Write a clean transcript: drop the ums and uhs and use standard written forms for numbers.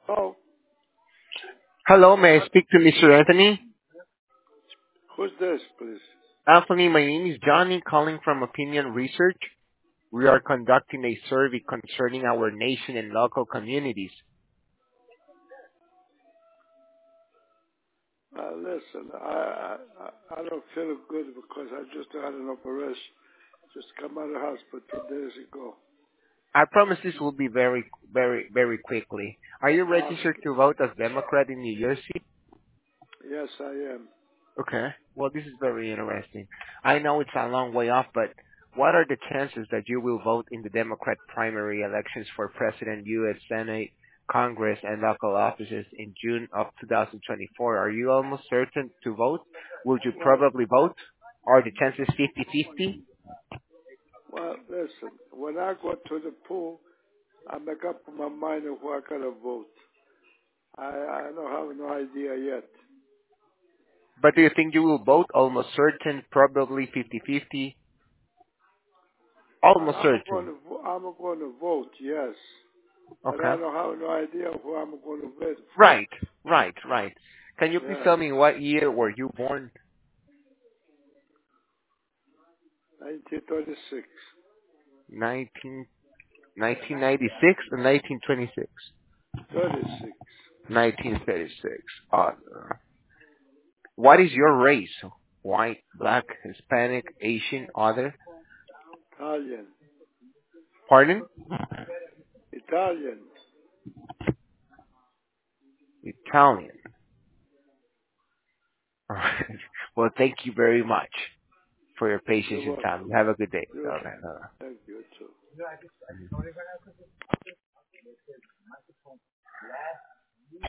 Oh, Hello, may I speak to Mr. Anthony? who's this, please? Anthony, my name is Johnny, calling from Opinion Research. We are conducting a survey concerning our nation and local communities. Listen, I don't feel good because I just had an operation. Just come out of the hospital 2 days ago. I promise this will be very quickly. Are you registered Okay. to vote as Democrat in New Jersey? Yes, I am. Okay. Well, this is very interesting. I know it's a long way off, but what are the chances that you will vote in the Democrat primary elections for President, U.S. Senate, Congress, and local offices in June of 2024? Are you almost certain to vote? Would you Well, probably vote? Are the chances 50-50? listen. When I go to the pool, I make up my mind of who I gotta vote. I don't have no idea yet. But do you think you will vote? Almost certain, probably 50-50? Almost certain. I'm going to vote, yes, but Okay. I don't have no idea who I'm going to vote for. Right, right. Can you please Yeah, tell me what year were you born? 1936. 19, 1996 or 1926? 36. 1936. What is your race? White, black, Hispanic, Asian, other? Italian. Pardon? Italian. Italian. All right. Well, thank you very much for your patience You're and time. welcome. Have a good day. You're, All right. thank you too.